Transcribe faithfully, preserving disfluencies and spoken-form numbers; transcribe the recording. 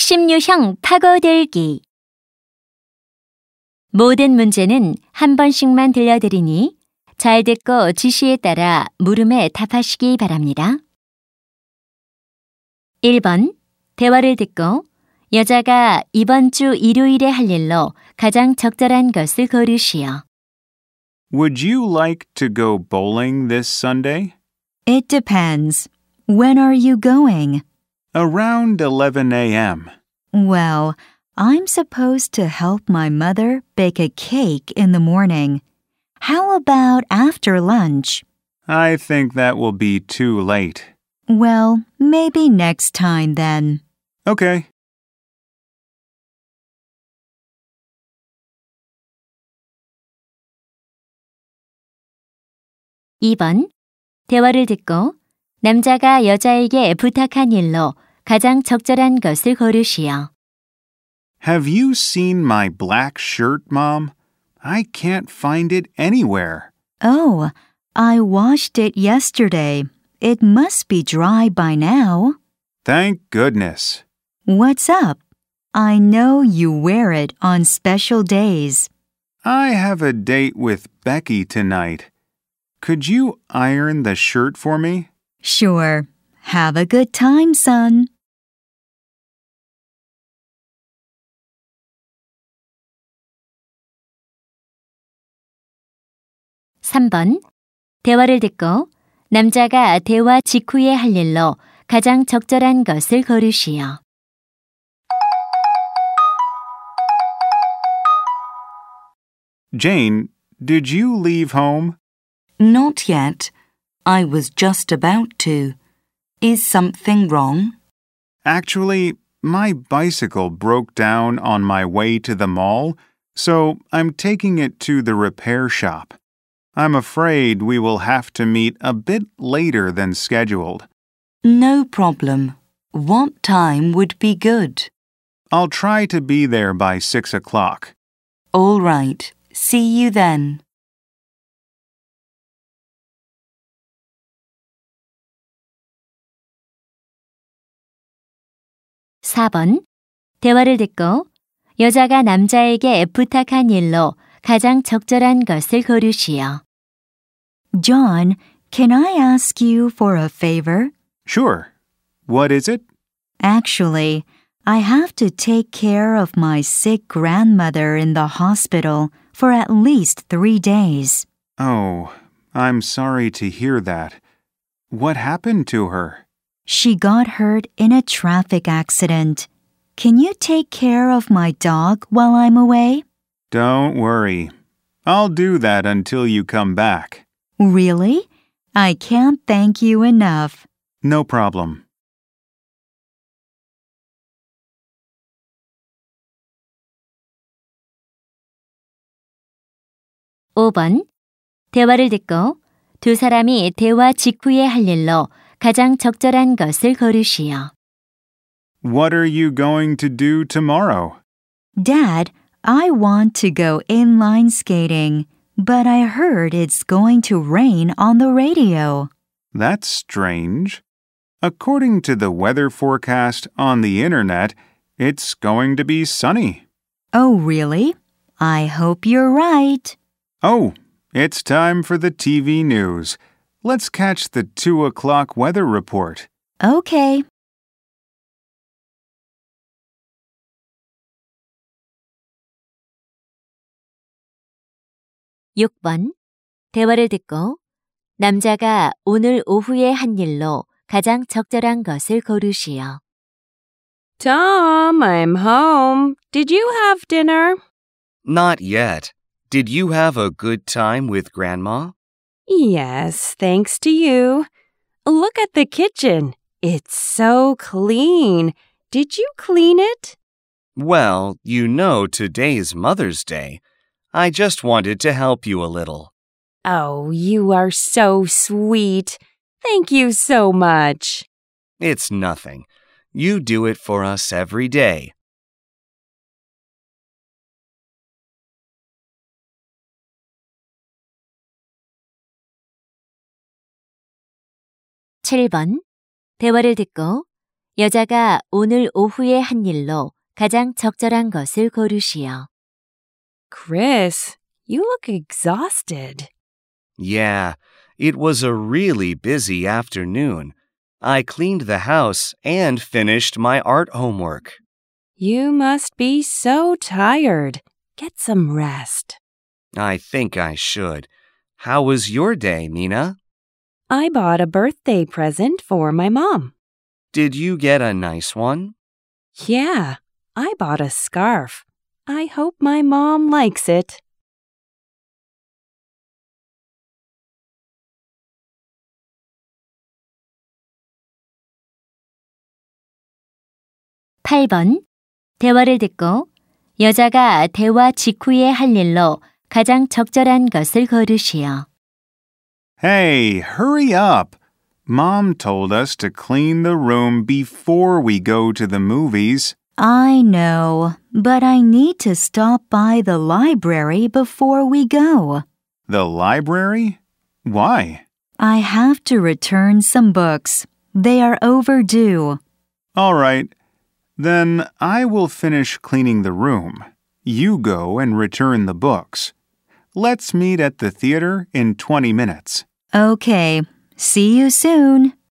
핵심 유형 파고들기. 모든 문제는 한 번씩만 들려드리니 잘 듣고 지시에 따라 물음에 답하시기 바랍니다. 일 번. 대화를 듣고 여자가 이번 주 일요일에 할 일로 가장 적절한 것을 고르시오. Would you like to go bowling this Sunday? It depends. When are you going? Around eleven a.m. Well, I'm supposed to help my mother bake a cake in the morning. How about after lunch? I think that will be too late. Well, maybe next time then. Okay. 이 번. 대화를 듣고 남자가 여자에게 부탁한 일로 가장 적절한 것을 고르시오. Have you seen my black shirt, Mom? I can't find it anywhere. Oh, I washed it yesterday. It must be dry by now. Thank goodness. What's up? I know you wear it on special days. I have a date with Becky tonight. Could you iron the shirt for me? Sure. Have a good time, son. 삼 번. 대화를 듣고 남자가 대화 직후에 할 일로 가장 적절한 것을 고르시오. Jane, did you leave home? Not yet. I was just about to. Is something wrong? Actually, my bicycle broke down on my way to the mall, so I'm taking it to the repair shop. I'm afraid we will have to meet a bit later than scheduled. No problem. What time would be good? I'll try to be there by six o'clock. All right. See you then. 사 번. 대화를 듣고 여자가 남자에게 부탁한 일로 가장 적절한 것을 고르시오. John, can I ask you for a favor? Sure. What is it? Actually, I have to take care of my sick grandmother in the hospital for at least three days. Oh, I'm sorry to hear that. What happened to her? She got hurt in a traffic accident. Can you take care of my dog while I'm away? Don't worry. I'll do that until you come back. Really? I can't thank you enough. No problem. 오 번. 대화를 듣고 두 사람이 대화 직후에 할 일로 가장 적절한 것을 고르시오. What are you going to do tomorrow? Dad, I want to go inline skating, but I heard it's going to rain on the radio. That's strange. According to the weather forecast on the internet, it's going to be sunny. Oh, really? I hope you're right. Oh, it's time for the T V news. Let's catch the two o'clock weather report. Okay. 육 번. 대화를 듣고 남자가 오늘 오후에 한 일로 가장 적절한 것을 고르시오. Tom, I'm home. Did you have dinner? Not yet. Did you have a good time with Grandma? Yes, thanks to you. Look at the kitchen. It's so clean. Did you clean it? Well, you know today's Mother's Day. I just wanted to help you a little. Oh, you are so sweet. Thank you so much. It's nothing. You do it for us every day. 칠 번. 대화를 듣고 여자가 오늘 오후에 한 일로 가장 적절한 것을 고르시오. Chris, you look exhausted. Yeah, it was a really busy afternoon. I cleaned the house and finished my art homework. You must be so tired. Get some rest. I think I should. How was your day, Nina? I bought a birthday present for my mom. Did you get a nice one? Yeah, I bought a scarf. I hope my mom likes it. 팔 번. 대화를 듣고 여자가 대화 직후에 할 일로 가장 적절한 것을 고르시오. Hey, hurry up! Mom told us to clean the room before we go to the movies. I know, but I need to stop by the library before we go. The library? Why? I have to return some books. They are overdue. All right. Then I will finish cleaning the room. You go and return the books. Let's meet at the theater in twenty minutes. Okay. See you soon.